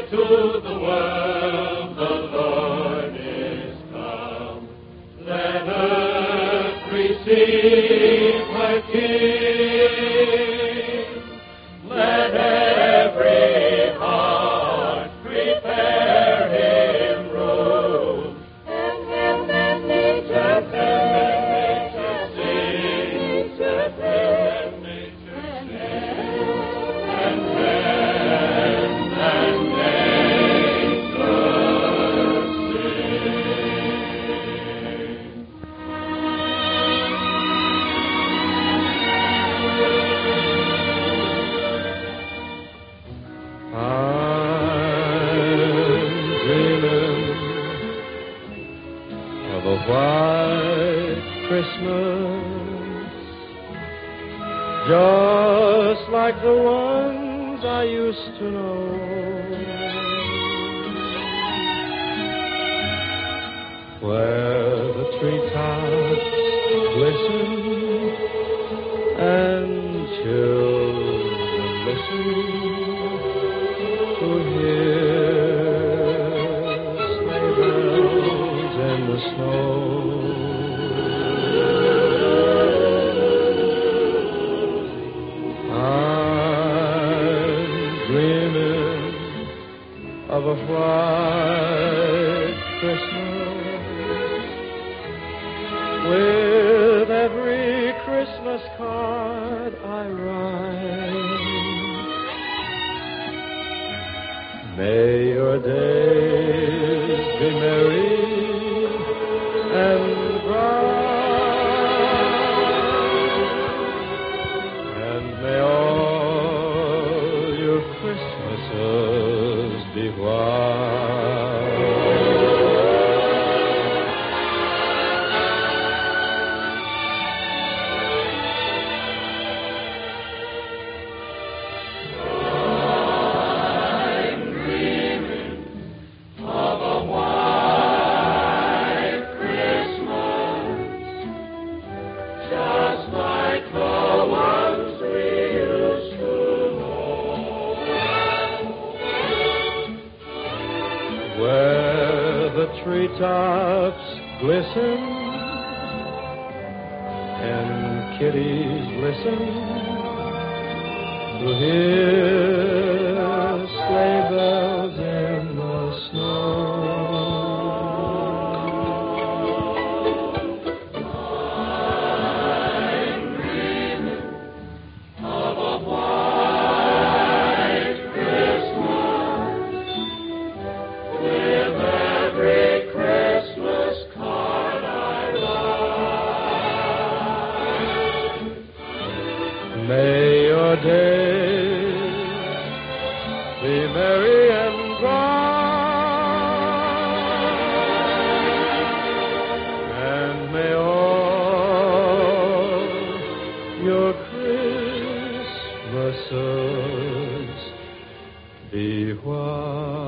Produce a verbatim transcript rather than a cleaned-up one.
to the world the Lord is come. Let earth receive her King. Let every heart prepare him room. And heaven and nature sing. Nature sing. Nature sing. And heaven and nature of a white Christmas, just like the ones I used to know, where the treetops glisten and children listen to hear sleigh bells in the snow. I'm dreaming of a white Christmas, with every Christmas card I write. May your days be merry and bright, and may all your Christmases be white. I'm dreaming of a white Christmas, just like the ones we used to know, where the treetops glisten and kitties listen to hear sleigh bells in the snow. I'm dreaming of a white Christmas, with every Christmas card I write. May your days be merry and bright, and may all your Christmases be white.